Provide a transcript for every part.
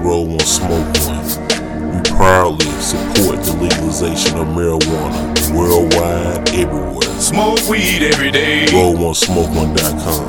Roll One Smoke One. We proudly support the legalization of marijuana worldwide, everywhere. Smoke weed every day. Roll1smoke1.com.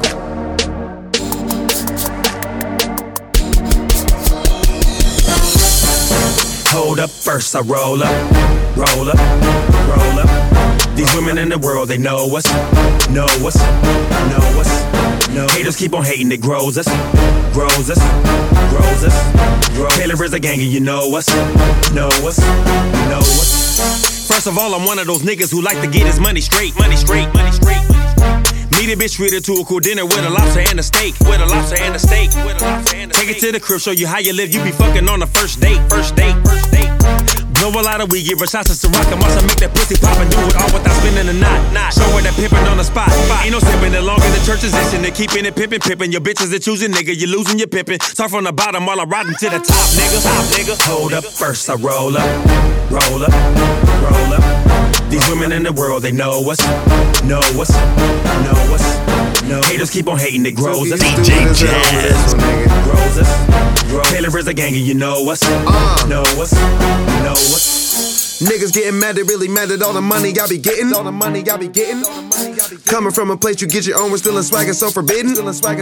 Hold up, first I roll up, roll up, roll up. These women in the world, they know us, know us, know us. No haters keep on hating, it grows us, grows us, grows us. Taylor is a gang and you know us, know us, know us. First of all, I'm one of those niggas who like to get his money straight, money straight, money straight. Meet a bitch, treat her to a cool dinner with a lobster and a steak, with a lobster and a steak, with a lobster and a steak. Take it to the crib, show you how you live, you be fucking on the first date, first date, first date. Blow a lot of weed, give her shots of Ciroc and Marshall, make that pussy pop and do it all without spinning a knot. Show her that pimpin' on the spot. Ain't no sippin', as long as the church is itching, they keeping it pimpin'. Your bitches are choosing, nigga, you losing your pimpin'. Start from the bottom while I'm riding to the top, nigga. Top, nigga. Hold up, first I roll up, roll up, roll up. These women in the world, they know us, know us, know us. No haters keep on hating, it grows us. DJ Jazz grows us. Taylor is a gang and you know us, know us, know us. Niggas getting mad, they really mad at all the money I be getting. All the money I be getting. Coming from a place you get your own, we're still in swagger so forbidden.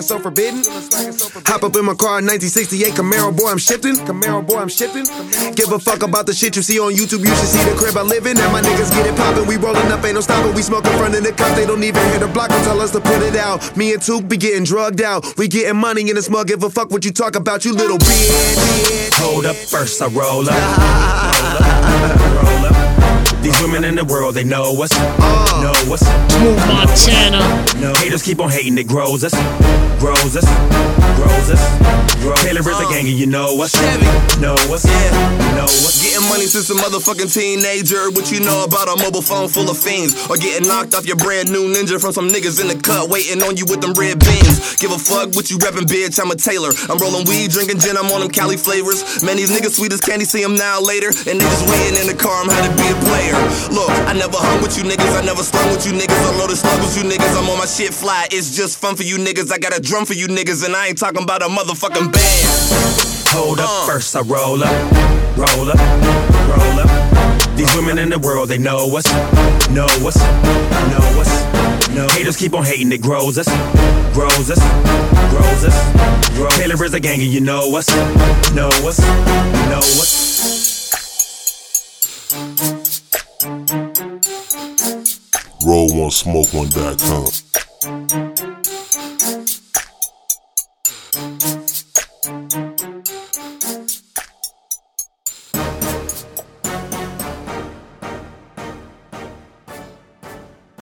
Hop up in my car in 1968 Camaro, boy I'm shifting. Give a fuck about the shit you see on YouTube, you should see the crib I live in. And my niggas get it poppin', we rollin' up, ain't no stoppin'. We smoke in front of the cops, they don't even hear the block, don't tell us to put it out. Me and Took be getting drugged out, we getting money in the smug, give a fuck what you talk about, you little bitch. Hold up, first I roll up, roll up. These women in the world, they know us, know us. Smooth Montana. No haters keep on hating, it grows us, grows us, grows us. Taylor is a gang and you know us, know us, know us. Getting money since a motherfucking teenager. What you know about a mobile phone full of fiends? Or getting knocked off your brand new Ninja from some niggas in the cut waiting on you with them red beans. Give a fuck what you reppin', bitch, I'm a Taylor. I'm rolling weed, drinking gin, I'm on them Cali flavors. Man, these niggas sweet as candy, see them now later. And they just waiting in the car, I'm how to be a player. Look, I never hung with you niggas, I never slung with you niggas. I loaded slug with you niggas, I'm on my shit fly. It's just fun for you niggas, I got a drum for you niggas. And I ain't talking about a motherfucking band. Hold up, first I roll up, roll up, roll up. These women in the world, they know us, know us, know us. No haters keep on hating, it grows us, grows us, grows us. Taylor is a gang and you know us, know us, know us. Roll1smoke1.com.